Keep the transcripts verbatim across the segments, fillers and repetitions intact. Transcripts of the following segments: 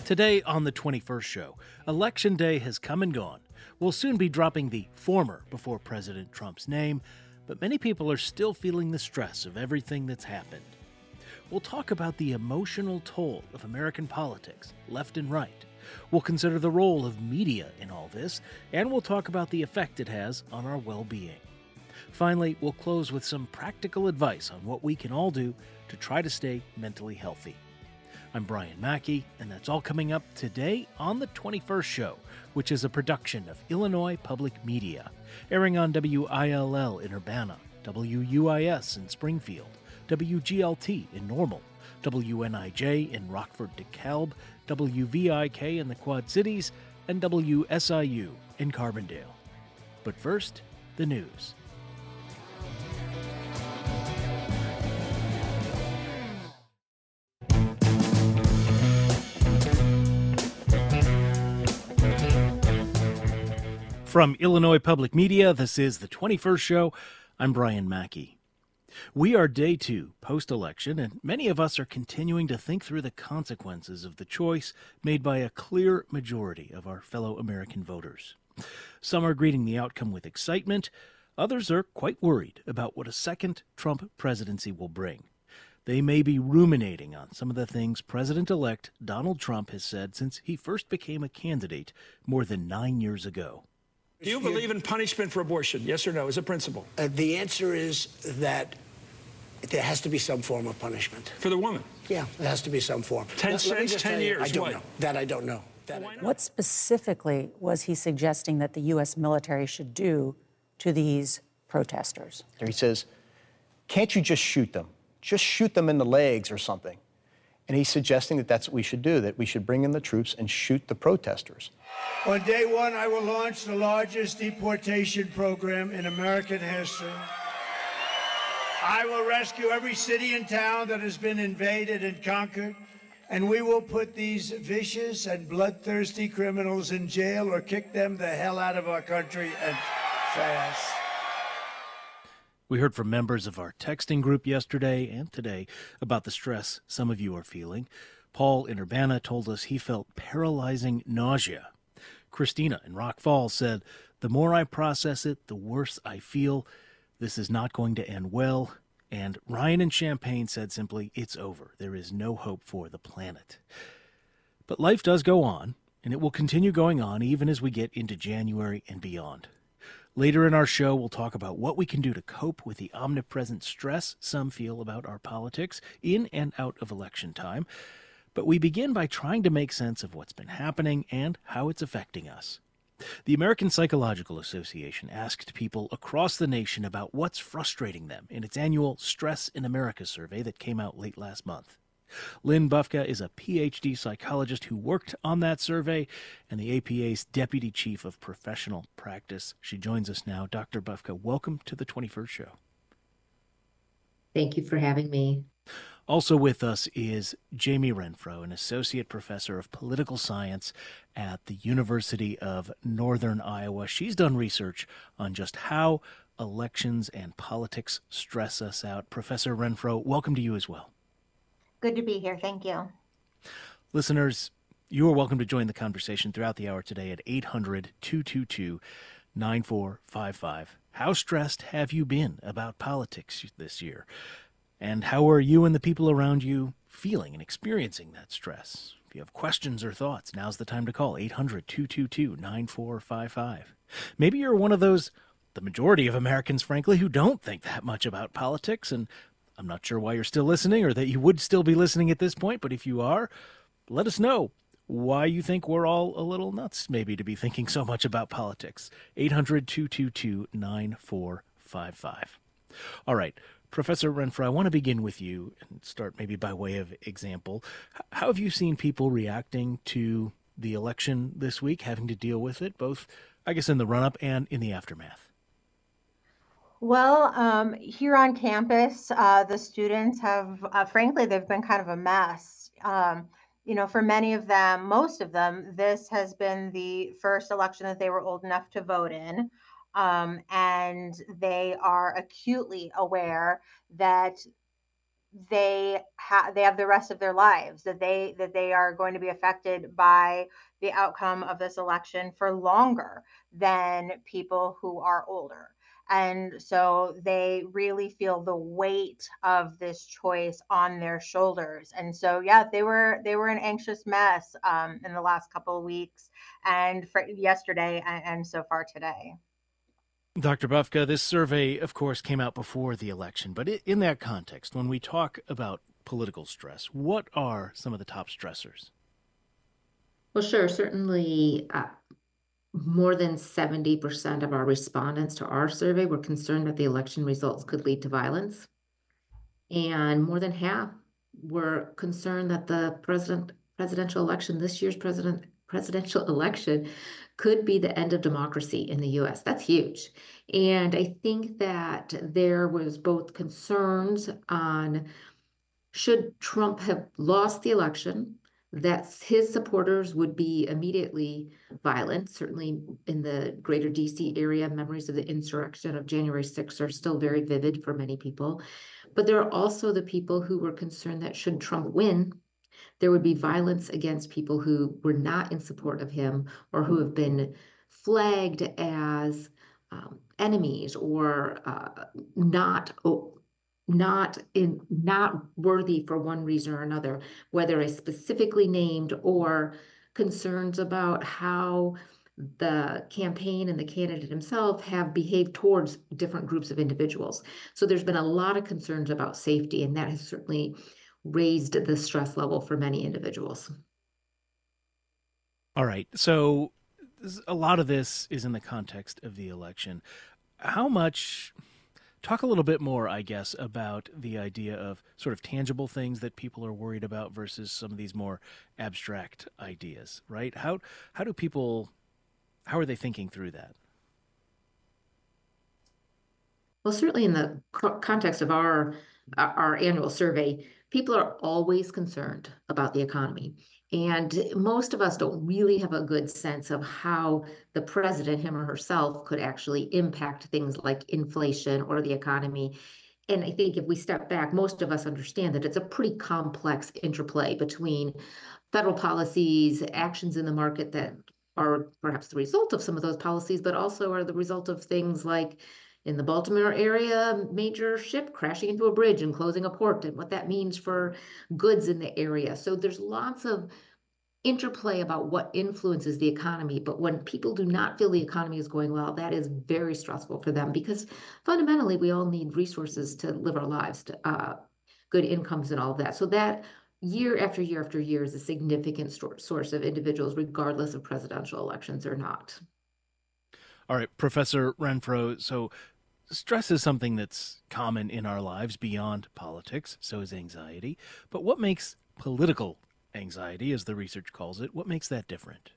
Today on the twenty-first show, Election Day has come and gone. We'll soon be dropping the former before President Trump's name, but many people are still feeling the stress of everything that's happened. We'll talk about the emotional toll of American politics, left and right. We'll consider the role of media in all this, and we'll talk about the effect it has on our well-being. Finally, we'll close with some practical advice on what we can all do to try to stay mentally healthy. I'm Brian Mackey, and that's all coming up today on the twenty-first show, which is a production of Illinois Public Media, airing on W I L L in Urbana, W U I S in Springfield, W G L T in Normal, W N I J in Rockford DeKalb, W V I K in the Quad Cities, and W S I U in Carbondale. But first, the news. From Illinois Public Media, this is the twenty-first show. I'm Brian Mackey. We are day two post-election, and many of us are continuing to think through the consequences of the choice made by a clear majority of our fellow American voters. Some are greeting the outcome with excitement. Others are quite worried about what a second Trump presidency will bring. They may be ruminating on some of the things President-elect Donald Trump has said since he first became a candidate more than nine years ago. Do you believe in punishment for abortion? Yes or no, as a principle? Uh, the answer is that there has to be some form of punishment. For the woman? Yeah, there has to be some form. Ten Let- let me cents, just ten tell you, years, I don't what? know. That I don't know. That Why I not? What specifically was he suggesting that the U S military should do to these protesters? He says, can't you just shoot them? Just shoot them in the legs or something. And he's suggesting that that's what we should do, that we should bring in the troops and shoot the protesters. On day one, I will launch the largest deportation program in American history. I will rescue every city and town that has been invaded and conquered, and we will put these vicious and bloodthirsty criminals in jail or kick them the hell out of our country, and fast. We heard from members of our texting group yesterday and today about the stress some of you are feeling. Paul in Urbana told us he felt paralyzing nausea. Christina in Rock Falls said, the more I process it, the worse I feel. This is not going to end well. And Ryan in Champaign said simply, it's over. There is no hope for the planet. But life does go on, and it will continue going on even as we get into January and beyond. Later in our show, we'll talk about what we can do to cope with the omnipresent stress some feel about our politics in and out of election time. But we begin by trying to make sense of what's been happening and how it's affecting us. The American Psychological Association asked people across the nation about what's frustrating them in its annual Stress in America survey that came out late last month. Lynn Bufka is a P H D psychologist who worked on that survey and the A P A's Deputy Chief of Professional Practice. She joins us now. Doctor Bufka, welcome to the twenty-first show. Thank you for having me. Also with us is Jamie Renfro, an associate professor of political science at the University of Northern Iowa. She's done research on just how elections and politics stress us out. Professor Renfro, welcome to you as well. Good to be here. Thank you. Listeners, you are welcome to join the conversation throughout the hour today at eight hundred, two two two, nine four five five. How stressed have you been about politics this year? And how are you and the people around you feeling and experiencing that stress? If you have questions or thoughts, now's the time to call eight hundred, two two two, nine four five five. Maybe you're one of those, the majority of Americans, frankly, who don't think that much about politics, and I'm not sure why you're still listening or that you would still be listening at this point, but if you are, let us know why you think we're all a little nuts maybe to be thinking so much about politics. eight hundred, two two two, nine four five five. All right, Professor Renfro, I want to begin with you and start maybe by way of example. How have you seen people reacting to the election this week, having to deal with it, both, I guess, in the run-up and in the aftermath? Well, um, here on campus, uh, the students have, uh, frankly, they've been kind of a mess. Um, you know, for many of them, most of them, this has been the first election that they were old enough to vote in. Um, and they are acutely aware that they have they have the rest of their lives, that they that they are going to be affected by the outcome of this election for longer than people who are older. And so they really feel the weight of this choice on their shoulders. And so, yeah, they were they were an anxious mess um, in the last couple of weeks, and for yesterday, and, and so far today. Doctor Bufka, this survey, of course, came out before the election, but in that context, when we talk about political stress, what are some of the top stressors? Well, sure. Certainly, uh, more than seventy percent of our respondents to our survey were concerned that the election results could lead to violence. And more than half were concerned that the president presidential election, this year's president presidential election, could be the end of democracy in the U S. That's huge. And I think that there was both concerns on should Trump have lost the election, that his supporters would be immediately violent. Certainly in the greater D C area, memories of the insurrection of January sixth are still very vivid for many people. But there are also the people who were concerned that should Trump win, there would be violence against people who were not in support of him or who have been flagged as um, enemies or uh, not oh, not in not worthy for one reason or another, whether it's specifically named or concerns about how the campaign and the candidate himself have behaved towards different groups of individuals. So there's been a lot of concerns about safety, and that has certainly raised the stress level for many individuals. All right. So a lot of this is in the context of the election. How much, talk a little bit more, I guess, about the idea of sort of tangible things that people are worried about versus some of these more abstract ideas, right? How, how do people, how are they thinking through that? Well, certainly in the context of our, our annual survey, people are always concerned about the economy. And most of us don't really have a good sense of how the president, him or herself, could actually impact things like inflation or the economy. And I think if we step back, most of us understand that it's a pretty complex interplay between federal policies, actions in the market that are perhaps the result of some of those policies, but also are the result of things like in the Baltimore area, major ship crashing into a bridge and closing a port, and what that means for goods in the area. So there's lots of interplay about what influences the economy. But when people do not feel the economy is going well, that is very stressful for them, because fundamentally we all need resources to live our lives, to, uh, good incomes and all of that. So that year after year after year is a significant source of individuals, regardless of presidential elections or not. All right, Professor Renfro, so stress is something that's common in our lives beyond politics, so is anxiety. But what makes political anxiety, as the research calls it, what makes that different?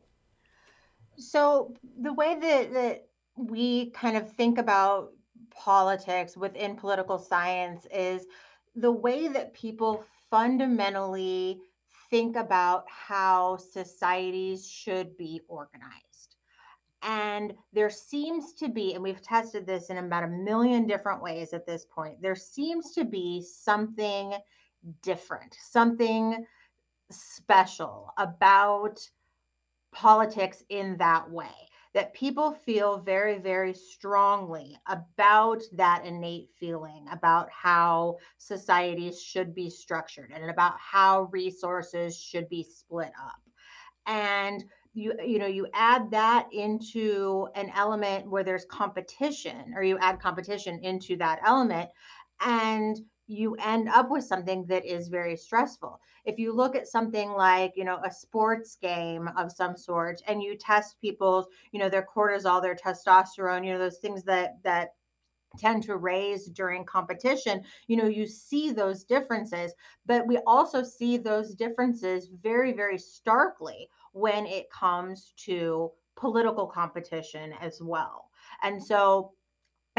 So the way that, that we kind of think about politics within political science is the way that people fundamentally think about how societies should be organized. And there seems to be, and we've tested this in about a million different ways at this point, there seems to be something different, something special about politics in that way, that people feel very, very strongly about that innate feeling about how societies should be structured and about how resources should be split up. And you you know you add that into an element where there's competition, or you add competition into that element, and you end up with something that is very stressful. If you look at something like, you know, a sports game of some sort, and you test people's, you know, their cortisol, their testosterone, you know, those things that that tend to raise during competition, you know, you see those differences. But we also see those differences very, very starkly when it comes to political competition as well. And so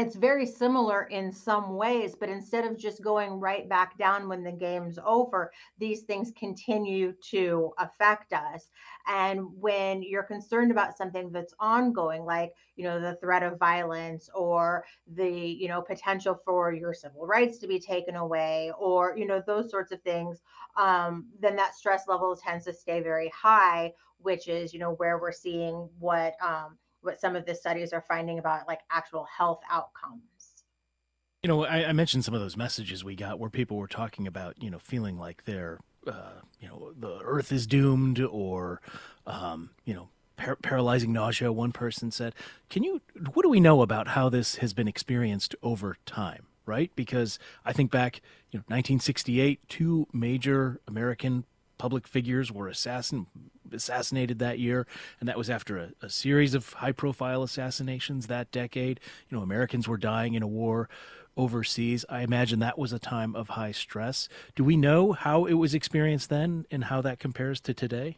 it's very similar in some ways, but instead of just going right back down when the game's over, these things continue to affect us. And when you're concerned about something that's ongoing, like, you know, the threat of violence or the, you know, potential for your civil rights to be taken away, or, you know, those sorts of things, um, then that stress level tends to stay very high, which is, you know, where we're seeing what, um, what some of the studies are finding about like actual health outcomes. You know, I, I mentioned some of those messages we got where people were talking about, you know, feeling like they're, uh, you know, the earth is doomed, or, um, you know, par- paralyzing nausea, one person said. Can you, what do we know about how this has been experienced over time, right? Because I think back, you know, nineteen sixty-eight, two major American public figures were assassin, assassinated that year, and that was after a, a series of high-profile assassinations that decade. You know, Americans were dying in a war overseas. I imagine that was a time of high stress. Do we know how it was experienced then and how that compares to today?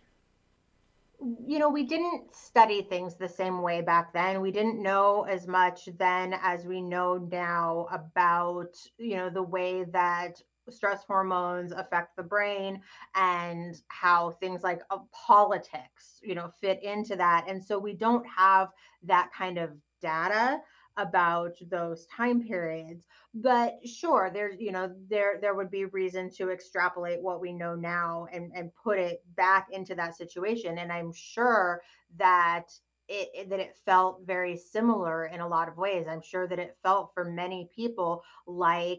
You know, we didn't study things the same way back then. We didn't know as much then as we know now about, you know, the way that stress hormones affect the brain and how things like uh, politics, you know, fit into that. And so we don't have that kind of data about those time periods. But sure, there's, you know, there there would be reason to extrapolate what we know now and and put it back into that situation. And I'm sure that it, it that it felt very similar in a lot of ways. I'm sure that it felt for many people like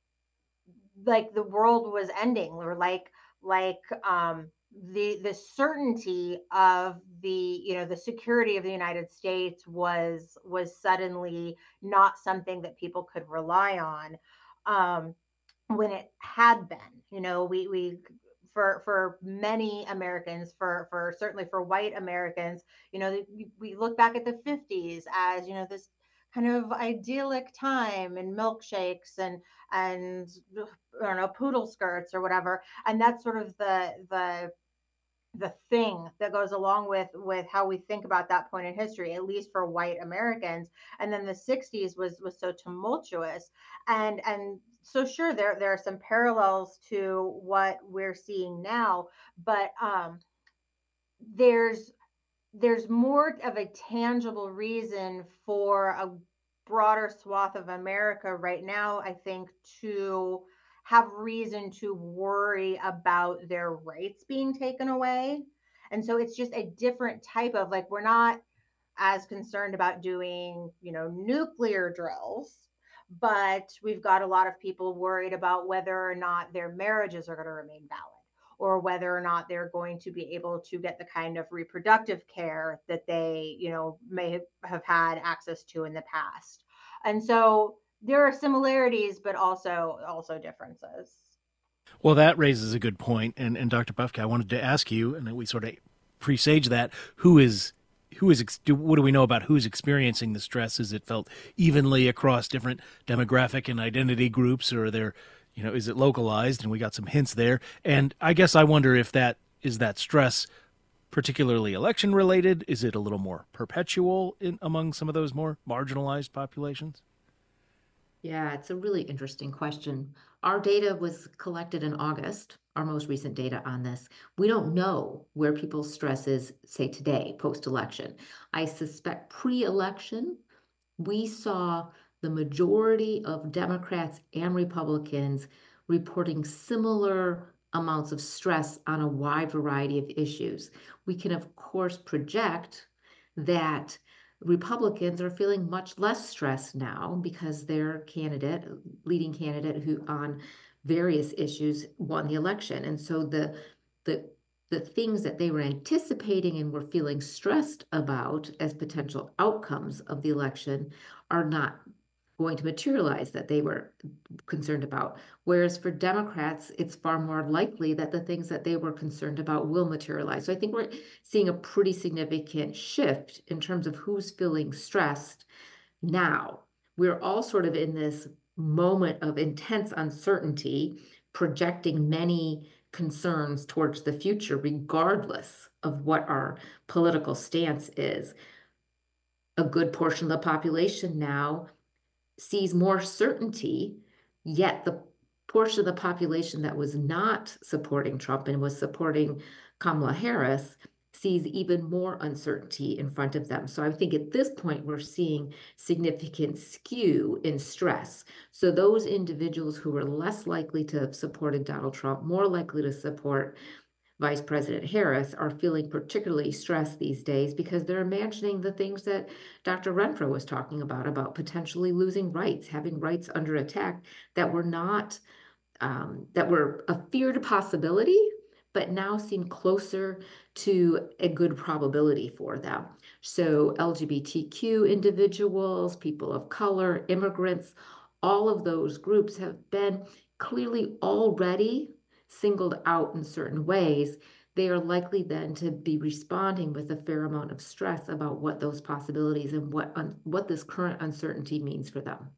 like the world was ending, or like like um the the certainty of the, you know, the security of the United States was was suddenly not something that people could rely on, um when it had been. You know, we we for for many Americans, for for certainly for white Americans, you know, we look back at the fifties as, you know, this kind of idyllic time, and milkshakes and and I don't know, poodle skirts or whatever. And that's sort of the the the thing that goes along with with how we think about that point in history, at least for white Americans. And then the sixties was was so tumultuous, and and so sure, there there are some parallels to what we're seeing now, but um there's there's more of a tangible reason for a broader swath of America right now, I think, to have reason to worry about their rights being taken away. And so it's just a different type of, like, we're not as concerned about doing, you know, nuclear drills, but we've got a lot of people worried about whether or not their marriages are going to remain valid, or whether or not they're going to be able to get the kind of reproductive care that they, you know, may have had access to in the past. And so there are similarities, but also also differences. Well, that raises a good point. And, and Doctor Bufka, I wanted to ask you, and we sort of presage that, who is who is what do we know about who's experiencing the stress? Is it felt evenly across different demographic and identity groups, or are there, you know, is it localized? And we got some hints there. And I guess I wonder if that is that stress particularly election related? Is it a little more perpetual in, among some of those more marginalized populations? Yeah, it's a really interesting question. Our data was collected in August, our most recent data on this. We don't know where people's stress is, say today, post-election. I suspect pre-election, we saw the majority of Democrats and Republicans reporting similar amounts of stress on a wide variety of issues. We can, of course, project that Republicans are feeling much less stressed now because their candidate, leading candidate who on various issues won the election. And so the the the things that they were anticipating and were feeling stressed about as potential outcomes of the election are not going to materialize that they were concerned about. Whereas for Democrats, it's far more likely that the things that they were concerned about will materialize. So I think we're seeing a pretty significant shift in terms of who's feeling stressed now. We're all sort of in this moment of intense uncertainty, projecting many concerns towards the future, regardless of what our political stance is. A good portion of the population now sees more certainty, yet the portion of the population that was not supporting Trump and was supporting Kamala Harris sees even more uncertainty in front of them. So I think at this point, we're seeing significant skew in stress. So those individuals who were less likely to have supported Donald Trump, more likely to support Vice President Harris, are feeling particularly stressed these days because they're imagining the things that Doctor Renfro was talking about, about potentially losing rights, having rights under attack that were not, um, that were a feared possibility, but now seem closer to a good probability for them. So L G B T Q individuals, people of color, immigrants, all of those groups have been clearly already singled out in certain ways. They are likely then to be responding with a fair amount of stress about what those possibilities and what un- what this current uncertainty means for them.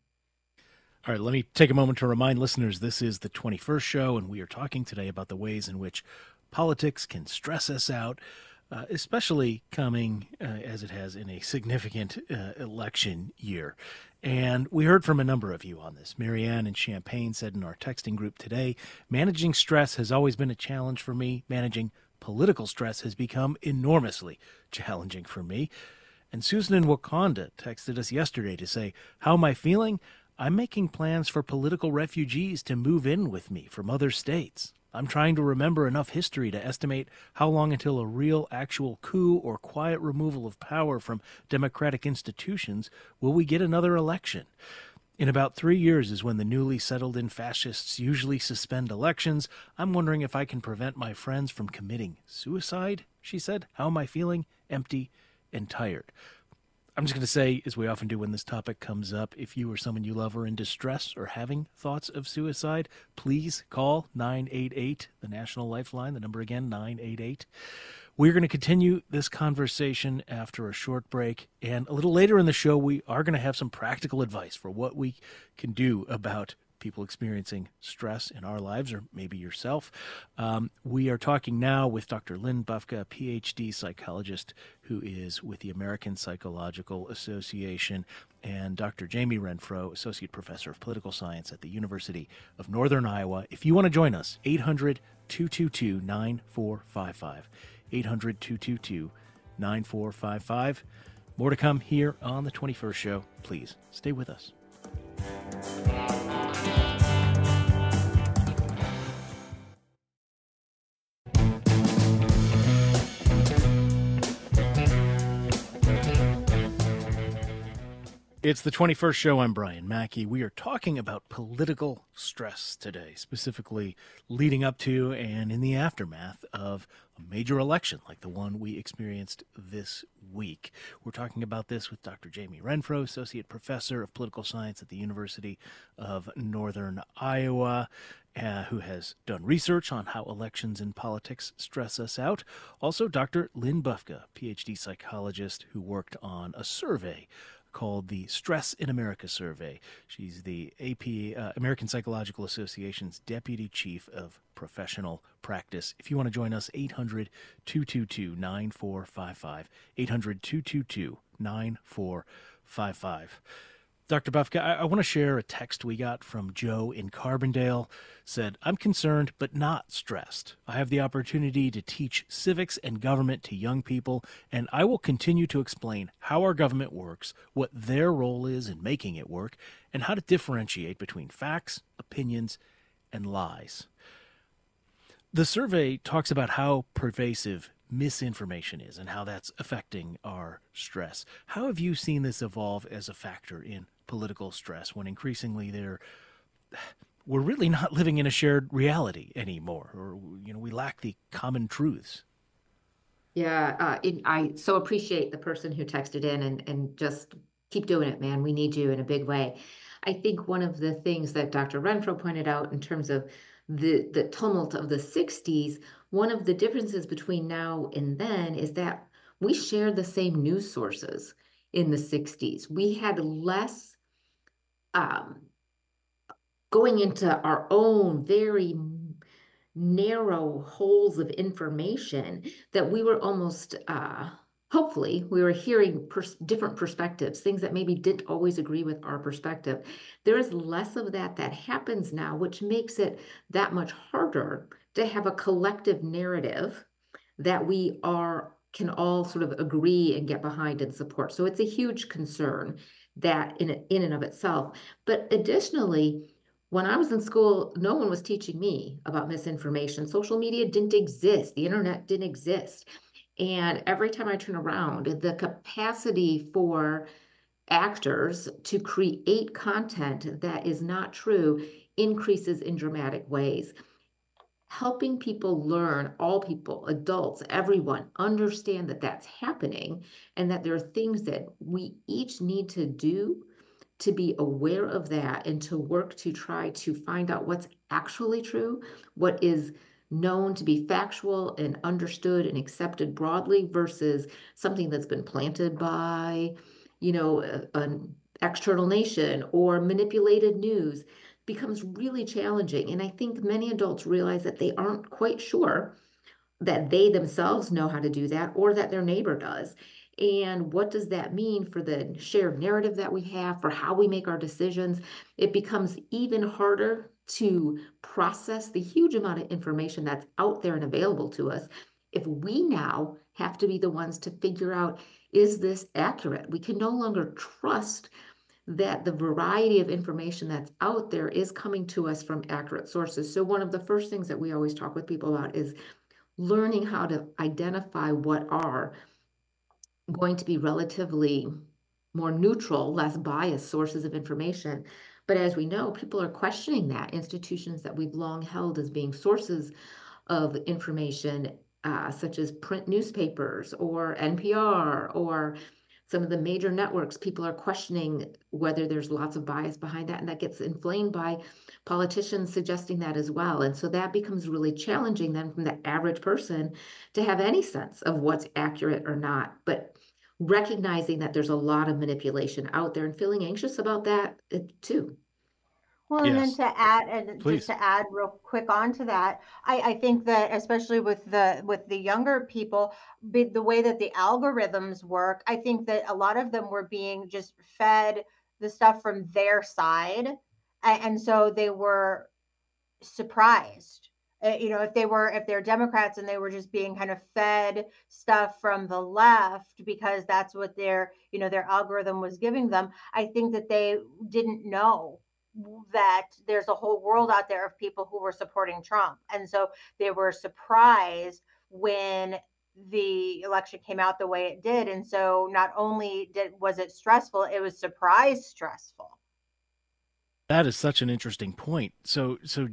All right, let me take a moment to remind listeners this is the twenty-first show, and we are talking today about the ways in which politics can stress us out, uh, especially coming uh, as it has in a significant uh, election year. And we heard from a number of you on this. Marianne in Champaign said in our texting group today, managing stress has always been a challenge for me. Managing political stress has become enormously challenging for me. And Susan in Wakanda texted us yesterday to say, how am I feeling? I'm making plans for political refugees to move in with me from other states. I'm trying to remember enough history to estimate how long until a real actual coup or quiet removal of power from democratic institutions will we get another election. In about three years is when the newly settled in fascists usually suspend elections. I'm wondering if I can prevent my friends from committing suicide, she said. How am I feeling? Empty and tired. I'm just going to say, as we often do when this topic comes up, if you or someone you love are in distress or having thoughts of suicide, please call nine eight eight, the National Lifeline, the number again, nine eight eight. We're going to continue this conversation after a short break, and a little later in the show, we are going to have some practical advice for what we can do about people experiencing stress in our lives, or maybe yourself. Um, we are talking now with Doctor Lynn Bufka, a P H D psychologist who is with the American Psychological Association, and Doctor Jamie Renfro, associate professor of political science at the University of Northern Iowa. If you want to join us, eight hundred, two two two, nine four five five, eight hundred, two two two, nine four five five. More to come here on the twenty-first show. Please stay with us. It's the twenty-first show. I'm Brian Mackey. We are talking about political stress today, specifically leading up to and in the aftermath of a major election like the one we experienced this week. We're talking about this with Doctor Jamie Renfro, Associate Professor of Political Science at the University of Northern Iowa, uh, who has done research on how elections and politics stress us out. Also, Doctor Lynn Bufka, P H D psychologist who worked on a survey called the Stress in America Survey. She's the A P, uh, American Psychological Association's Deputy Chief of Professional Practice. If you want to join us, eight hundred, two two two, nine four five five, eight hundred, two two two, nine four five five. Doctor Bufka, I, I want to share a text we got from Joe in Carbondale. Said, I'm concerned but not stressed. I have the opportunity to teach civics and government to young people, and I will continue to explain how our government works, what their role is in making it work, and how to differentiate between facts, opinions, and lies. The survey talks about how pervasive misinformation is and how that's affecting our stress. How have you seen this evolve as a factor in political stress when increasingly there we're really not living in a shared reality anymore, or you know we lack the common truths? Yeah, uh, it, I so appreciate the person who texted in and and just keep doing it, man. We need you in a big way. I think one of the things that Doctor Renfro pointed out in terms of the the tumult of the sixties, one of the differences between now and then is that we shared the same news sources in the sixties. We had less um, going into our own very narrow holes of information that we were almost uh, hopefully we were hearing pers- different perspectives, things that maybe didn't always agree with our perspective. There is less of that that happens now, which makes it that much harder to have a collective narrative that we are can all sort of agree and get behind and support. So it's a huge concern that in in and of itself. But additionally, when I was in school, no one was teaching me about misinformation. Social media didn't exist. The internet didn't exist. And every time I turn around, the capacity for actors to create content that is not true increases in dramatic ways. Helping people learn, all people, adults, everyone, understand that that's happening and that there are things that we each need to do to be aware of that and to work to try to find out what's actually true, what is known to be factual and understood and accepted broadly versus something that's been planted by, you know, a- an external nation or manipulated news becomes really challenging. And I think many adults realize that they aren't quite sure that they themselves know how to do that or that their neighbor does. And what does that mean for the shared narrative that we have, for how we make our decisions? It becomes even harder to process the huge amount of information that's out there and available to us if we now have to be the ones to figure out, is this accurate? We can no longer trust that the variety of information that's out there is coming to us from accurate sources. So one of the first things that we always talk with people about is learning how to identify what are going to be relatively more neutral, less biased sources of information. But as we know, people are questioning that. Institutions that we've long held as being sources of information, uh, such as print newspapers or N P R or some of the major networks, people are questioning whether there's lots of bias behind that, and that gets inflamed by politicians suggesting that as well. And so that becomes really challenging then from the average person to have any sense of what's accurate or not. But recognizing that there's a lot of manipulation out there and feeling anxious about that uh, too. Well, and then Yes, to add, and just please. to add real quick onto that, I, I think that especially with the with the younger people, be, the way that the algorithms work, I think that a lot of them were being just fed the stuff from their side, and, and so they were surprised. Uh, you know, if they were if they're Democrats and they were just being kind of fed stuff from the left because that's what their you know their algorithm was giving them, I think that they didn't know that there's a whole world out there of people who were supporting Trump. And so they were surprised when the election came out the way it did. And so not only did was it stressful, it was surprise stressful. That is such an interesting point. So, so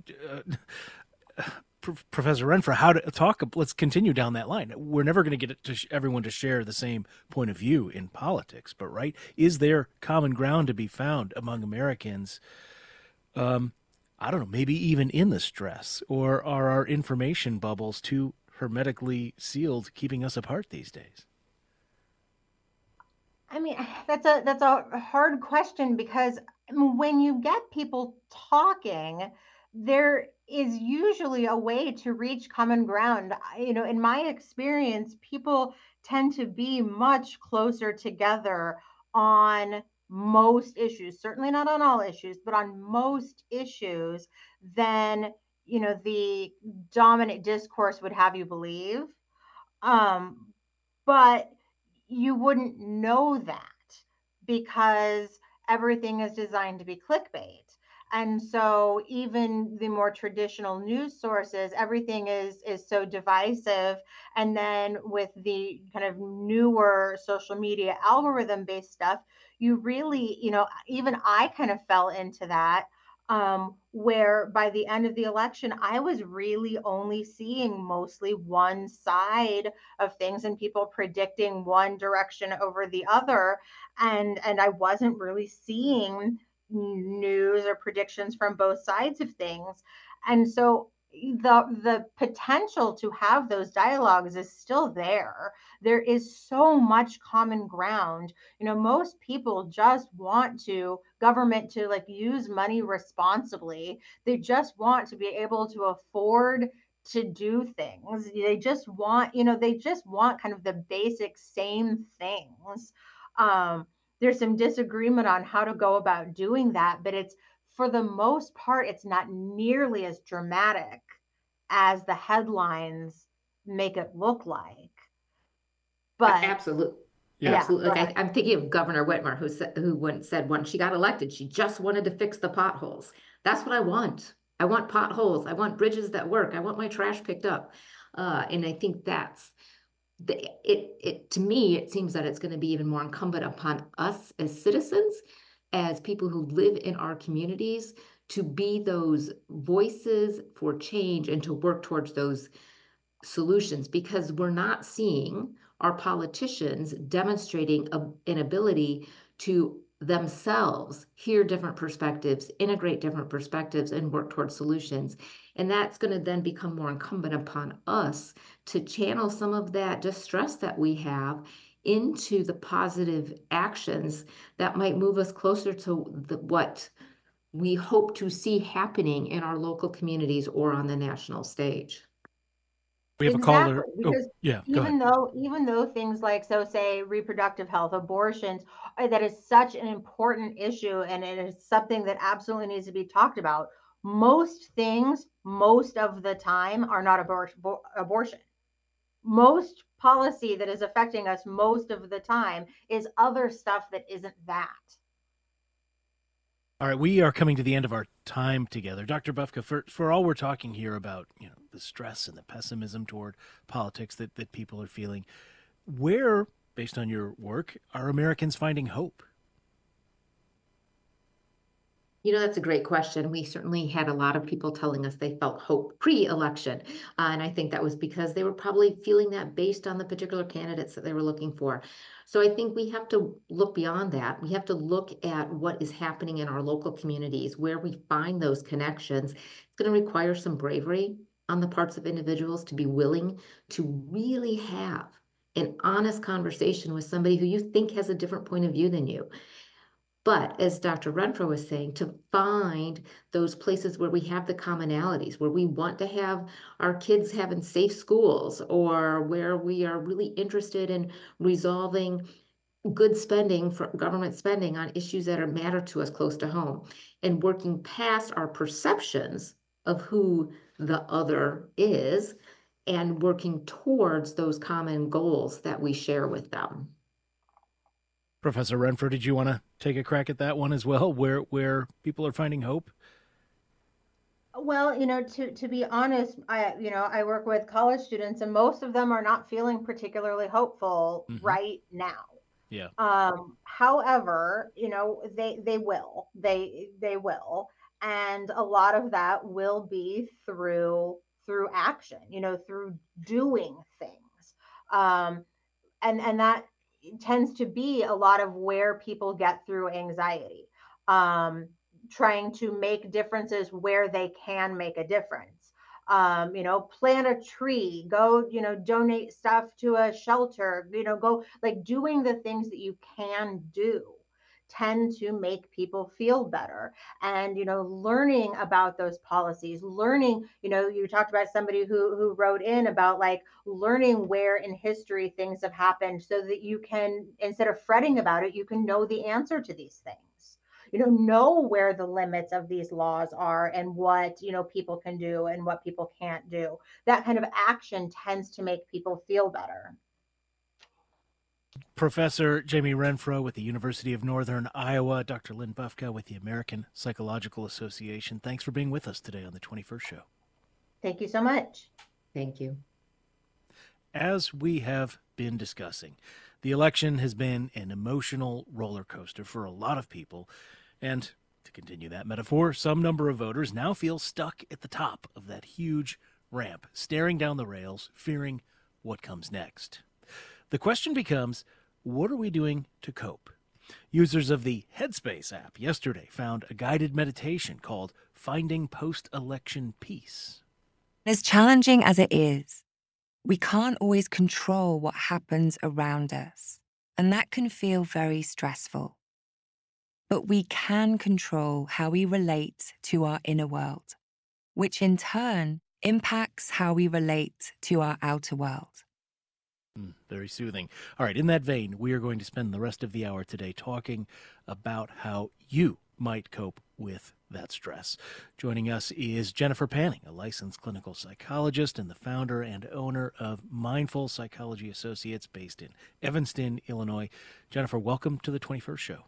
uh, Professor Renfro, how to talk? Let's continue down that line. We're never going to get it to sh- everyone to share the same point of view in politics, but right? Is there common ground to be found among Americans? Um, I don't know, maybe even in the stress, or are our information bubbles too hermetically sealed, keeping us apart these days? I mean, that's a that's a hard question because when you get people talking, there is usually a way to reach common ground. I- You know, in my experience, people tend to be much closer together on most issues, certainly not on all issues, but on most issues than, you know, the dominant discourse would have you believe. Um, but you wouldn't know that because everything is designed to be clickbait. And so even the more traditional news sources, everything is is so divisive. And then with the kind of newer social media algorithm based stuff, you really, you know, even I kind of fell into that. Um, where by the end of the election, I was really only seeing mostly one side of things and people predicting one direction over the other, and and I wasn't really seeing news or predictions from both sides of things. And so the the potential to have those dialogues is still there. There is so much common ground. You know, most people just want to government to like use money responsibly. They just want to be able to afford to do things. They just want, you know, they just want kind of the basic same things. Um, there's some disagreement on how to go about doing that, but it's, for the most part, it's not nearly as dramatic as the headlines make it look like. But Absolutely. Yeah. Absolutely. go Like I, ahead. I'm thinking of Governor Whitmer, who said, who once said when she got elected, she just wanted to fix the potholes. That's what I want. I want potholes. I want bridges that work. I want my trash picked up. Uh, and I think that's the, it, it, to me, it seems that it's going to be even more incumbent upon us as citizens, as people who live in our communities, to be those voices for change and to work towards those solutions, because we're not seeing our politicians demonstrating a, an ability to themselves hear different perspectives, integrate different perspectives, and work towards solutions. And that's going to then become more incumbent upon us to channel some of that distress that we have into the positive actions that might move us closer to the, what we hope to see happening in our local communities or on the national stage. We have Exactly, a caller. because Oh, yeah, go even ahead. though even though things like, so say, reproductive health, abortions, uh, that is such an important issue, and it is something that absolutely needs to be talked about. Most things, most of the time, are not abor- bo- abortion. Most policy that is affecting us most of the time is other stuff that isn't that. All right, we are coming to the end of our time together. Doctor Bufka, for, for all we're talking here about, you know, the stress and the pessimism toward politics that, that people are feeling, where, based on your work, are Americans finding hope? You know, that's a great question. We certainly had a lot of people telling us they felt hope pre-election. Uh, and I think that was because they were probably feeling that based on the particular candidates that they were looking for. So I think we have to look beyond that. We have to look at what is happening in our local communities, where we find those connections. It's going to require some bravery on the parts of individuals to be willing to really have an honest conversation with somebody who you think has a different point of view than you. But as Doctor Renfro was saying, to find those places where we have the commonalities, where we want to have our kids having safe schools, or where we are really interested in resolving good spending for government spending on issues that are matter to us close to home, and working past our perceptions of who the other is and working towards those common goals that we share with them. Professor Renfro, did you want to take a crack at that one as well, where where people are finding hope? Well, you know, to to be honest, I you know, I work with college students, and most of them are not feeling particularly hopeful Mm-hmm. right now. Yeah. Um, however, you know, they they will. They they will. And a lot of that will be through through action, you know, through doing things. Um, and and that tends to be a lot of where people get through anxiety, um, trying to make differences where they can make a difference. Um, you know, plant a tree, go, you know, donate stuff to a shelter, you know, go, like, doing the things that you can do tend to make people feel better. And, you know, learning about those policies, learning, you know, you talked about somebody who who wrote in about, like, learning where in history things have happened, so that you can, instead of fretting about it, you can know the answer to these things. You know, know where the limits of these laws are, and what, you know, people can do and what people can't do. That kind of action tends to make people feel better. Professor Jamie Renfro with the University of Northern Iowa, Doctor Lynn Bufka with the American Psychological Association. Thanks for being with us today on the twenty-first Show. Thank you so much. Thank you. As we have been discussing, the election has been an emotional roller coaster for a lot of people. And to continue that metaphor, some number of voters now feel stuck at the top of that huge ramp, staring down the rails, fearing what comes next. The question becomes, what are we doing to cope? Users of the Headspace app yesterday found a guided meditation called Finding Post-Election Peace. As challenging as it is, we can't always control what happens around us, and that can feel very stressful. But we can control how we relate to our inner world, which in turn impacts how we relate to our outer world. Mm, very soothing. All right, in that vein, we are going to spend the rest of the hour today talking about how you might cope with that stress. Joining us is Jennifer Panning, a licensed clinical psychologist and the founder and owner of Mindful Psychology Associates based in Evanston, Illinois. Jennifer, welcome to the twenty-first Show.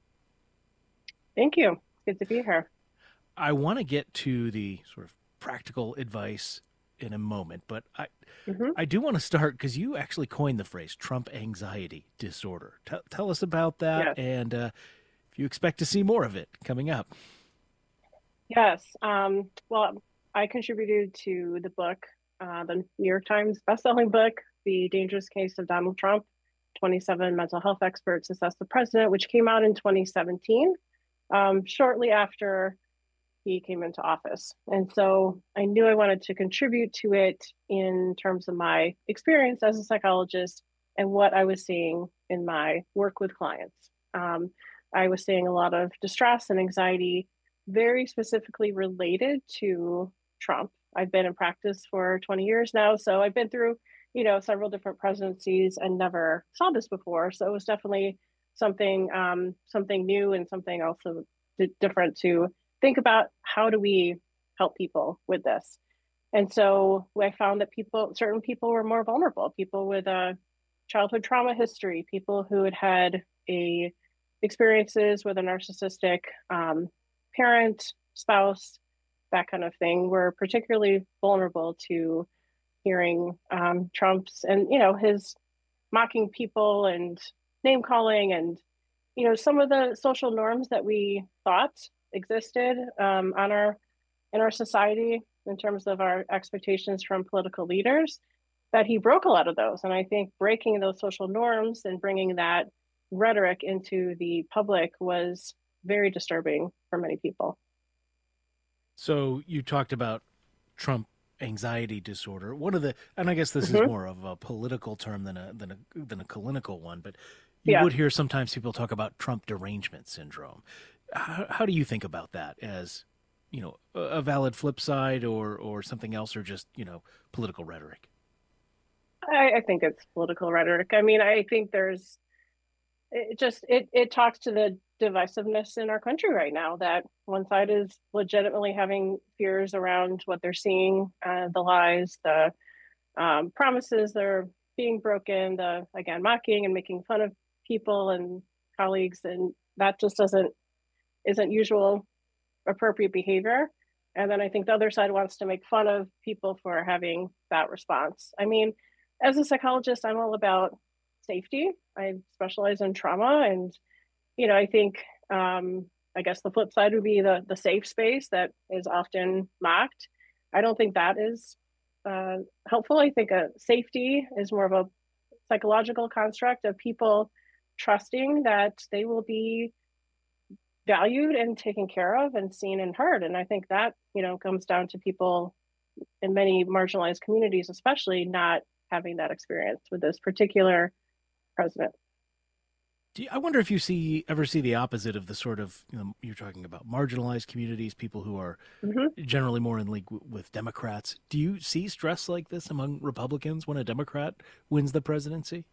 Thank you. Good to be here. I want to get to the sort of practical advice in a moment, but I mm-hmm. I do want to start because you actually coined the phrase Trump anxiety disorder. T- tell us about that, yes. and uh, if you expect to see more of it coming up. Yes. Um, well, I contributed to the book, uh, the New York Times bestselling book, The Dangerous Case of Donald Trump, twenty-seven Mental Health Experts Assess the President, which came out in twenty seventeen, um, shortly after he came into office. And so I knew I wanted to contribute to it in terms of my experience as a psychologist and what I was seeing in my work with clients. Um, I was seeing a lot of distress and anxiety very specifically related to Trump. I've been in practice for twenty years now, so I've been through, you know, several different presidencies and never saw this before. So it was definitely something, um, something new and something also d- different to think about. How do we help people with this? And so I found that people, certain people were more vulnerable, people with a childhood trauma history, people who had had a experiences with a narcissistic um, parent, spouse, that kind of thing, were particularly vulnerable to hearing um, Trump's and, you know, his mocking people and name calling and, you know, some of the social norms that we thought existed um, on our in our society in terms of our expectations from political leaders, that he broke a lot of those. And I think breaking those social norms and bringing that rhetoric into the public was very disturbing for many people. So you talked about Trump anxiety disorder. One of the, and I guess this mm-hmm. is more of a political term than a than a than a clinical one, but you yeah. would hear sometimes people talk about Trump derangement syndrome. How, how do you think about that as, you know, a valid flip side or or something else, or just, you know, political rhetoric? I, I think it's political rhetoric. I mean, I think there's it just it it talks to the divisiveness in our country right now, that one side is legitimately having fears around what they're seeing, uh, the lies, the um, promises that are being broken, the, again, mocking and making fun of people and colleagues. And that just doesn't, isn't usual appropriate behavior. And then I think the other side wants to make fun of people for having that response. I mean, as a psychologist, I'm all about safety. I specialize in trauma, and you know, I think, um, I guess the flip side would be the the safe space that is often mocked. I don't think that is uh, helpful. I think a safety is more of a psychological construct of people trusting that they will be valued and taken care of and seen and heard. And I think that, you know, comes down to people in many marginalized communities, especially, not having that experience with this particular president. Do you, I wonder if you see ever see the opposite of the sort of, you know, you're talking about marginalized communities, people who are mm-hmm. generally more in league w- with Democrats. Do you see stress like this among Republicans when a Democrat wins the presidency?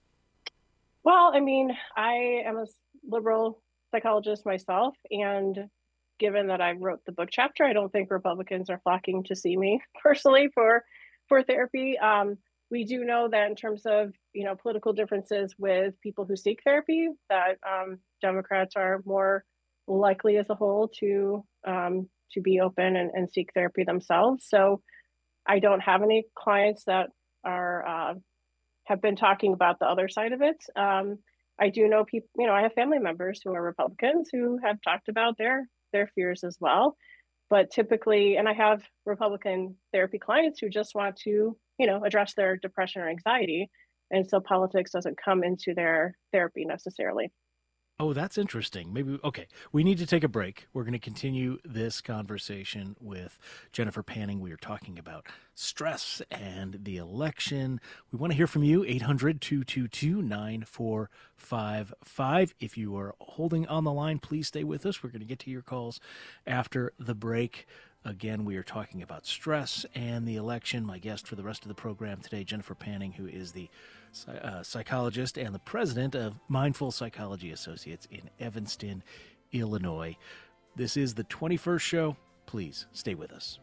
Well, I mean, I am a liberal psychologist myself, and given that I wrote the book chapter, I don't think Republicans are flocking to see me personally for for therapy. Um, We do know that in terms of, you know, political differences with people who seek therapy, that um, Democrats are more likely as a whole to um, to be open and, and seek therapy themselves. So I don't have any clients that are uh, have been talking about the other side of it. Um, I do know people, you know, I have family members who are Republicans who have talked about their their fears as well. But typically, and I have Republican therapy clients who just want to, you know, address their depression or anxiety. And so politics doesn't come into their therapy necessarily. Oh, that's interesting. Maybe, okay, we need to take a break. We're going to continue this conversation with Jennifer Panning. We are talking about stress and the election. We want to hear from you, eight hundred, two two two, nine four five five. If you are holding on the line, please stay with us. We're going to get to your calls after the break. Again, we are talking about stress and the election. My guest for the rest of the program today, Jennifer Panning, who is the uh, psychologist and the president of Mindful Psychology Associates in Evanston, Illinois. This is the twenty-first show. Please stay with us.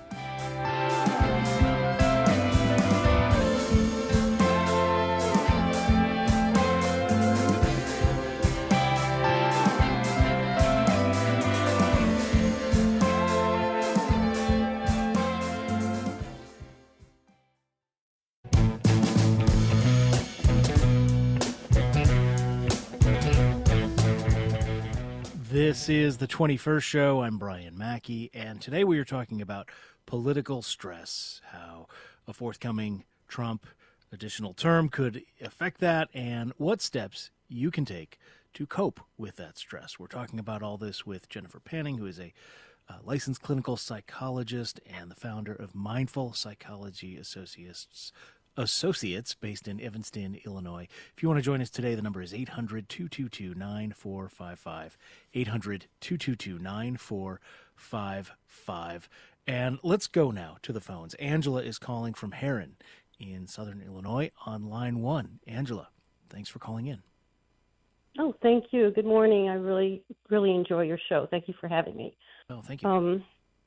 This is the twenty-first show. I'm Brian Mackey, and today we are talking about political stress, how a forthcoming Trump additional term could affect that, and what steps you can take to cope with that stress. We're talking about all this with Jennifer Panning, who is a uh, licensed clinical psychologist and the founder of Mindful Psychology Associates. Associates based in Evanston, Illinois. If you want to join us today, the number is eight hundred, two two two, nine four five five, eight hundred, two two two, nine four five five. And let's go now to the phones. Angela is calling from Heron in southern Illinois on line one. Angela, thanks for calling in. Oh, thank you. Good morning. I really, really enjoy your show. Thank you for having me. Oh, thank you. Um,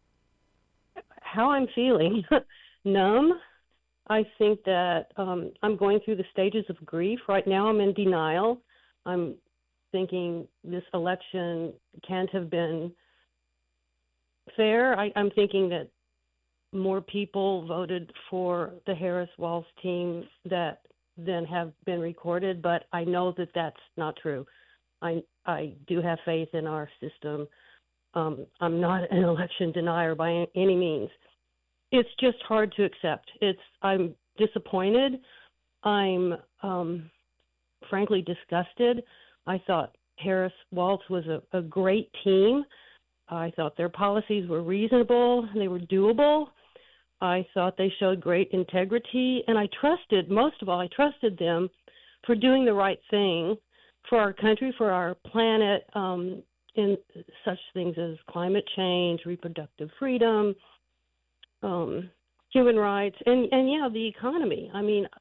how I'm feeling, numb. I think that um, I'm going through the stages of grief. Right now I'm in denial. I'm thinking this election can't have been fair. I, I'm thinking that more people voted for the Harris-Walz team that than have been recorded, but I know that that's not true. I, I do have faith in our system. Um, I'm not an election denier by any means. It's just hard to accept. It's I'm disappointed. I'm um, frankly disgusted. I thought Harris-Walz was a, a great team. I thought their policies were reasonable. They were doable. I thought they showed great integrity, and I trusted, most of all, I trusted them for doing the right thing for our country, for our planet, um, in such things as climate change, reproductive freedom, Um, human rights, and, and yeah, the economy. I mean,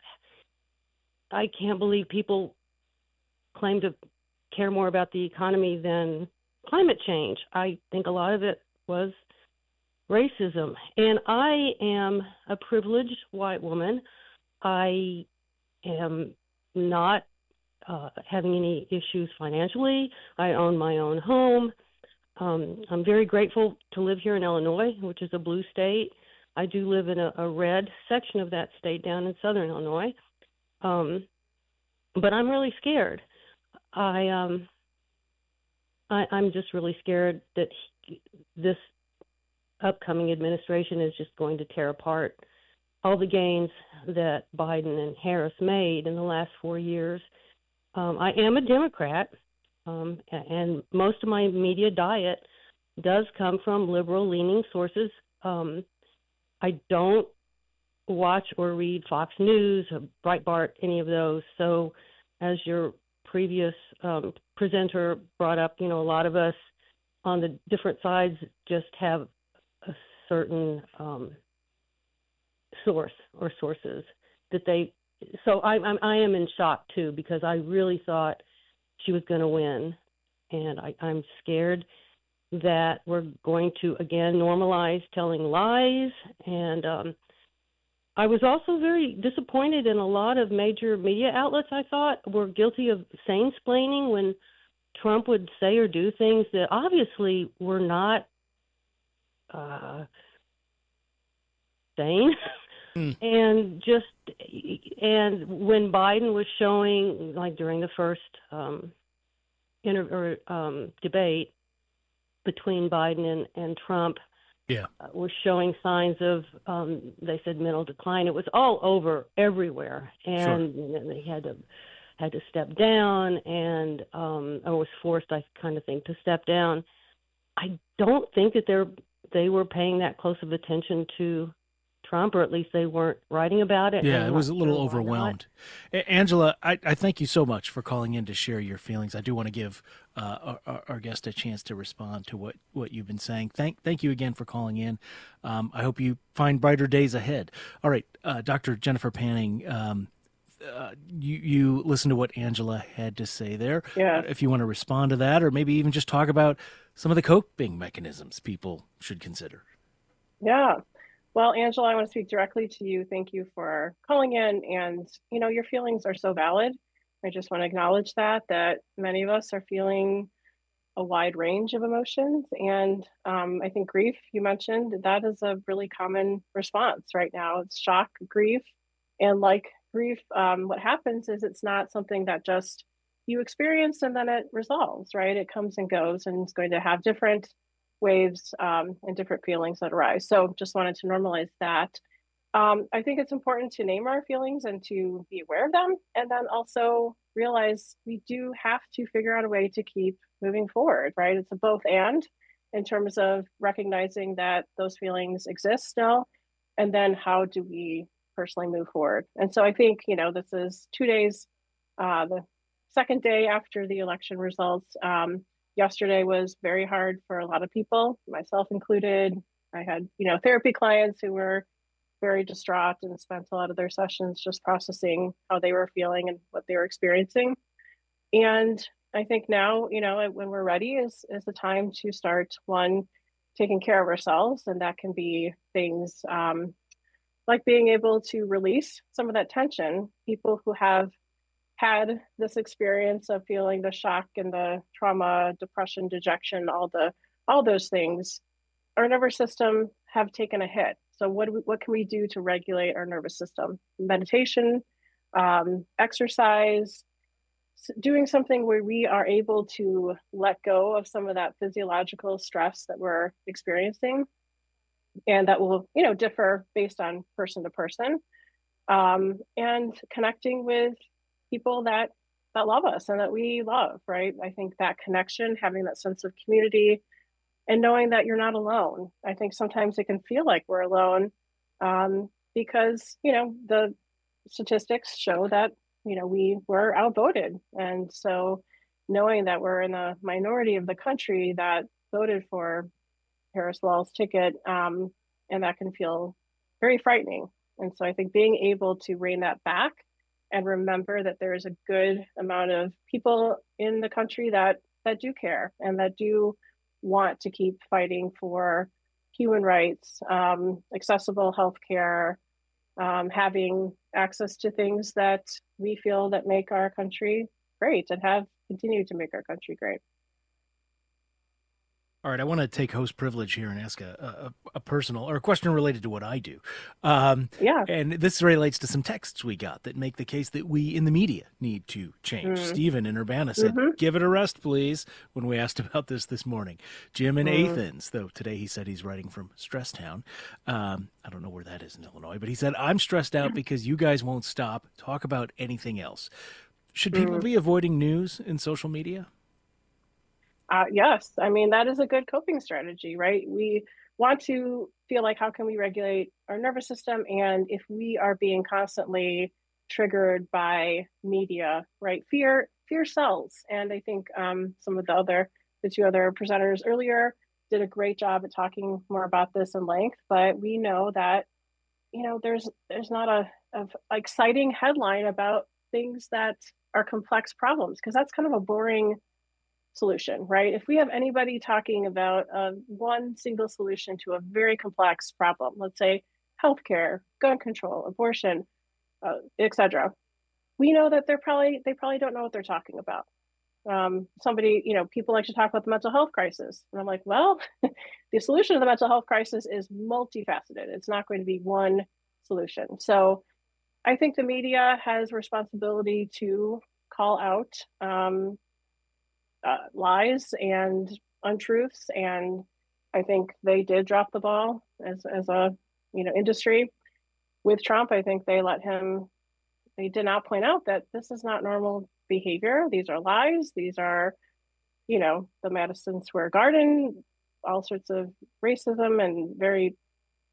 I can't believe people claim to care more about the economy than climate change. I think a lot of it was racism. And I am a privileged white woman. I am not uh, having any issues financially. I own my own home. Um, I'm very grateful to live here in Illinois, which is a blue state. I do live in a, a red section of that state down in southern Illinois. Um, but I'm really scared. I, um, I, I'm just really scared that he, this upcoming administration is just going to tear apart all the gains that Biden and Harris made in the last four years. Um, I am a Democrat, um, and most of my media diet does come from liberal-leaning sources. Um, I don't watch or read Fox News, Breitbart, any of those. So as your previous um, presenter brought up, you know, a lot of us on the different sides just have a certain um, source or sources that they – so I, I'm, I am in shock, too, because I really thought she was going to win, and I, I'm scared – that we're going to, again, normalize telling lies. And um, I was also very disappointed in a lot of major media outlets, I thought, were guilty of sane-splaining when Trump would say or do things that obviously were not uh, sane. Mm. And just, and when Biden was showing, like during the first um, inter- or, um, debate, between Biden and, and Trump, yeah, uh, was showing signs of, um, they said, mental decline. It was all over everywhere, and sure. you know, they had to had to step down, and um, or was forced, I kind of think, to step down. I don't think that they're they were paying that close of attention to Trump, or at least they weren't writing about it. Yeah, I'm it was a not little sure why overwhelmed. A- Angela, I, I thank you so much for calling in to share your feelings. I do want to give uh, our, our guest a chance to respond to what, what you've been saying. Thank thank you again for calling in. Um, I hope you find brighter days ahead. All right, uh, Doctor Jennifer Panning, um, uh, you, you listen to what Angela had to say there. Yeah. If you want to respond to that, or maybe even just talk about some of the coping mechanisms people should consider. Yeah. Well, Angela, I want to speak directly to you. Thank you for calling in. And, you know, your feelings are so valid. I just want to acknowledge that, that many of us are feeling a wide range of emotions. And um, I think grief, you mentioned, that is a really common response right now. It's shock, grief. And like grief, um, what happens is it's not something that just you experience and then it resolves, right? It comes and goes, and it's going to have different waves um, and different feelings that arise. So just wanted to normalize that. Um, I think it's important to name our feelings and to be aware of them, and then also realize we do have to figure out a way to keep moving forward, right? It's a both and in terms of recognizing that those feelings exist still, and then how do we personally move forward? And so I think, you know, this is two days, uh, the second day after the election results. Um, Yesterday was very hard for a lot of people, myself included. I had, you know, therapy clients who were very distraught and spent a lot of their sessions just processing how they were feeling and what they were experiencing. And I think now, you know, when we're ready is, is the time to start, one, taking care of ourselves. And that can be things um, like being able to release some of that tension. People who have had this experience of feeling the shock and the trauma, depression, dejection, all the all those things, our nervous system have taken a hit. So what do we, what can we do to regulate our nervous system? Meditation, um, exercise, doing something where we are able to let go of some of that physiological stress that we're experiencing, and that will, you know, differ based on person to person, um, and connecting with people that that love us and that we love, right? I think that connection, having that sense of community, and knowing that you're not alone. I think sometimes it can feel like we're alone um, because, you know, the statistics show that, you know, we were outvoted. And so knowing that we're in a minority of the country that voted for Harris Walz's ticket, um, and that can feel very frightening. And so I think being able to rein that back and remember that there is a good amount of people in the country that that do care and that do want to keep fighting for human rights, um, accessible healthcare, um, having access to things that we feel that make our country great and have continued to make our country great. All right, I want to take host privilege here and ask a, a, a personal or a question related to what I do. Um, yeah. And this relates to some texts we got that make the case that we in the media need to change. Mm. Stephen in Urbana said, mm-hmm. give it a rest, please, when we asked about this this morning. Jim in mm. Athens, though today he said he's writing from Stresstown. Um, I don't know where that is in Illinois, but he said, I'm stressed out because you guys won't stop. Talk about anything else. Should people mm. be avoiding news in social media? Uh, yes, I mean, that is a good coping strategy, right? We want to feel like, how can we regulate our nervous system? And if we are being constantly triggered by media, right? Fear, fear sells. And I think um, some of the other, the two other presenters earlier did a great job at talking more about this in length, but we know that, you know, there's, there's not a, a exciting headline about things that are complex problems, because that's kind of a boring solution, right? If we have anybody talking about uh, one single solution to a very complex problem, let's say healthcare, gun control, abortion, uh, et cetera, we know that they're probably they probably don't know what they're talking about. Um, somebody, you know, people like to talk about the mental health crisis, and I'm like, well, the solution to the mental health crisis is multifaceted. It's not going to be one solution. So, I think the media has responsibility to call out Um, Uh, lies and untruths, and I think they did drop the ball as as a you know industry with Trump. I think they let him. They did not point out that this is not normal behavior. These are lies. These are, you know, the Madison Square Garden, all sorts of racism and very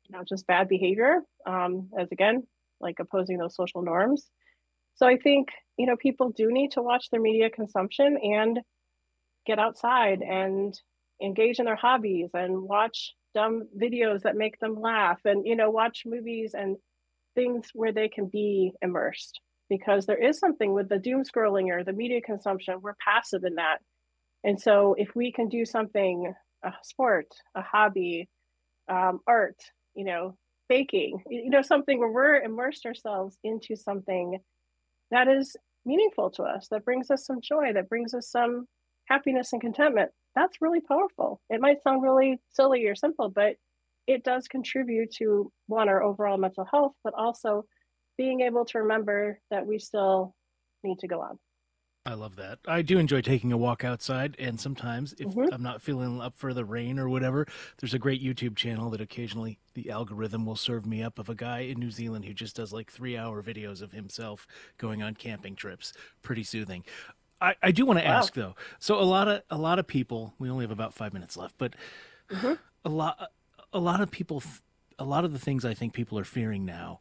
you know, just bad behavior, um, as again, like opposing those social norms. So I think, you know, people do need to watch their media consumption and get outside and engage in their hobbies and watch dumb videos that make them laugh and, you know, watch movies and things where they can be immersed, because there is something with the doom scrolling or the media consumption. We're passive in that. And so if we can do something, a sport, a hobby, um, art, you know, baking, you know, something where we're immersed ourselves into something that is meaningful to us, that brings us some joy, that brings us some happiness and contentment, that's really powerful. It might sound really silly or simple, but it does contribute to, one, our overall mental health, but also being able to remember that we still need to go on. I love that. I do enjoy taking a walk outside, and sometimes if Mhm. I'm not feeling up for the rain or whatever, there's a great YouTube channel that occasionally the algorithm will serve me up of a guy in New Zealand who just does like three-hour videos of himself going on camping trips. Pretty soothing. I, I do want to Wow. ask though. So a lot of a lot of people. We only have about five minutes left, but Mhm. a lot a lot of people. A lot of the things I think people are fearing now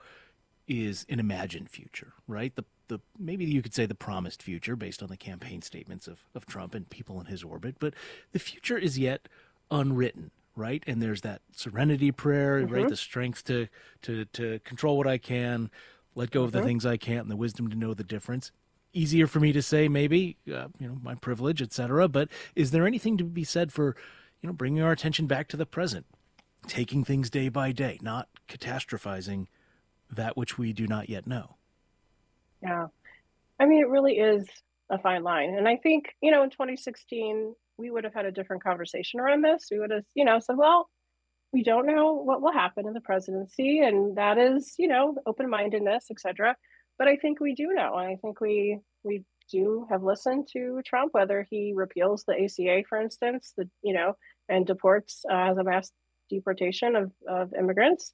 is an imagined future, right? The the maybe you could say the promised future based on the campaign statements of, of Trump and people in his orbit, but the future is yet unwritten, right? And there's that serenity prayer, Mm-hmm. right? The strength to to to control what I can, let go of the Mhm. things I can't, and the wisdom to know the difference. Easier for me to say, maybe, uh, you know, my privilege, et cetera. But is there anything to be said for, you know, bringing our attention back to the present, taking things day by day, not catastrophizing that which we do not yet know? Yeah. I mean, it really is a fine line. And I think, you know, in twenty sixteen, we would have had a different conversation around this. We would have, you know, said, well, we don't know what will happen in the presidency. And that is, you know, open-mindedness, et cetera. But I think we do know. And I think we we do have listened to Trump, whether he repeals the A C A, for instance, the, you know, and deports uh, as a mass deportation of, of immigrants.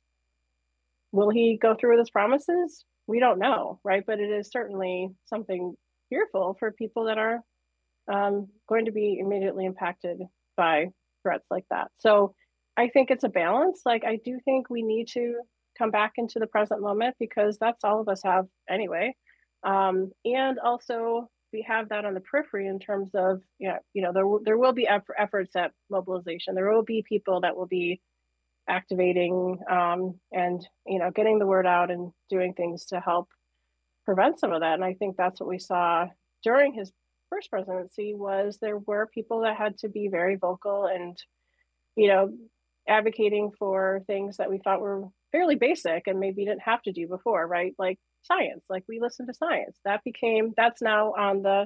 Will he go through with his promises? We don't know, right? But it is certainly something fearful for people that are um, going to be immediately impacted by threats like that. So I think it's a balance. Like, I do think we need to come back into the present moment, because that's all of us have anyway. Um, and also we have that on the periphery in terms of, you know, you know, there, there will be eff- efforts at mobilization. There will be people that will be activating um, and, you know, getting the word out and doing things to help prevent some of that. And I think that's what we saw during his first presidency, was there were people that had to be very vocal and, you know, advocating for things that we thought were fairly basic and maybe didn't have to do before, right? Like science, like we listened to science. That became, that's now on the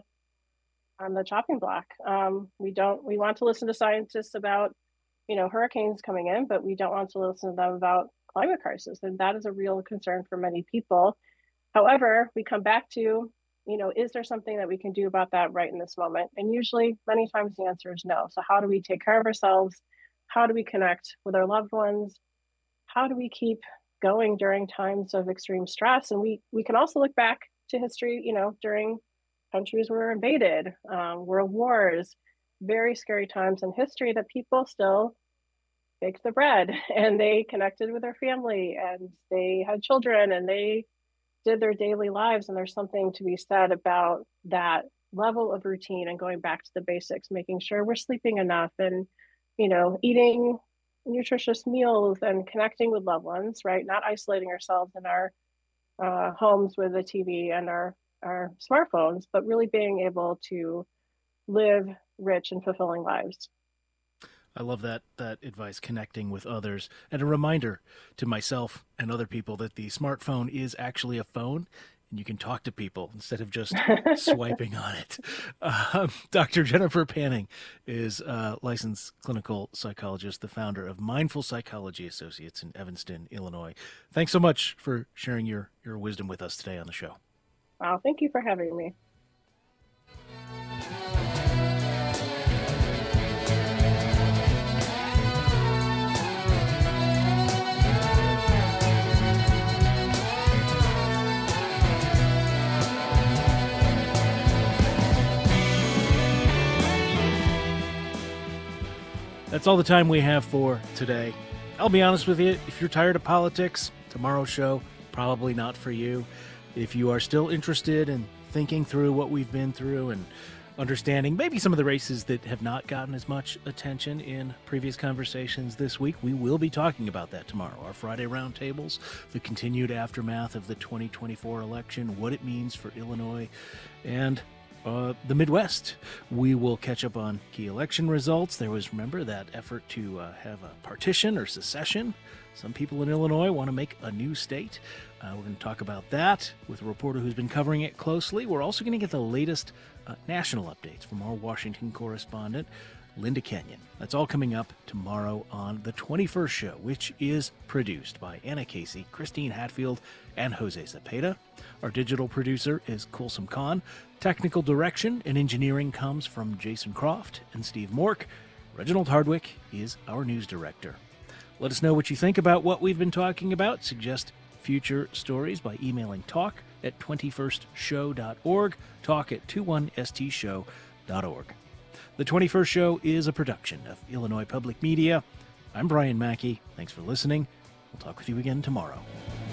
on the chopping block. Um, we don't, we want to listen to scientists about, you know, hurricanes coming in, but we don't want to listen to them about climate crisis. And that is a real concern for many people. However, we come back to, you know, is there something that we can do about that right in this moment? And usually, many times the answer is no. So how do we take care of ourselves? How do we connect with our loved ones? How do we keep going during times of extreme stress? And we we can also look back to history, you know, during countries were invaded, um, world wars, very scary times in history that people still baked the bread and they connected with their family and they had children and they did their daily lives. And there's something to be said about that level of routine and going back to the basics, making sure we're sleeping enough and, you know, eating nutritious meals and connecting with loved ones, right? Not isolating ourselves in our uh, homes with the T V and our, our smartphones, but really being able to live rich and fulfilling lives. I love that that advice, connecting with others, and a reminder to myself and other people that the smartphone is actually a phone, and you can talk to people instead of just swiping on it. Um, Doctor Jennifer Panning is a licensed clinical psychologist, the founder of Mindful Psychology Associates in Evanston, Illinois. Thanks so much for sharing your, your wisdom with us today on the show. Wow, thank you for having me. That's all the time we have for today. I'll be honest with you, if you're tired of politics, tomorrow's show, probably not for you. If you are still interested in thinking through what we've been through and understanding maybe some of the races that have not gotten as much attention in previous conversations this week, we will be talking about that tomorrow. Our Friday roundtables, the continued aftermath of the twenty twenty-four election, what it means for Illinois and uh, the Midwest. We will catch up on key election results. There was, remember, that effort to uh, have a partition or secession. Some people in Illinois want to make a new state. Uh, we're going to talk about that with a reporter who's been covering it closely. We're also going to get the latest uh, national updates from our Washington correspondent, Linda Kenyon. That's all coming up tomorrow on The twenty-first Show, which is produced by Anna Casey, Christine Hatfield, and Jose Zepeda. Our digital producer is Kulsum Khan. Technical direction and engineering comes from Jason Croft and Steve Mork. Reginald Hardwick is our news director. Let us know what you think about what we've been talking about. Suggest future stories by emailing talk at twenty-first show dot org, talk at twenty-one s t show dot org. The twenty-first Show is a production of Illinois Public Media. I'm Brian Mackey. Thanks for listening. We'll talk with you again tomorrow.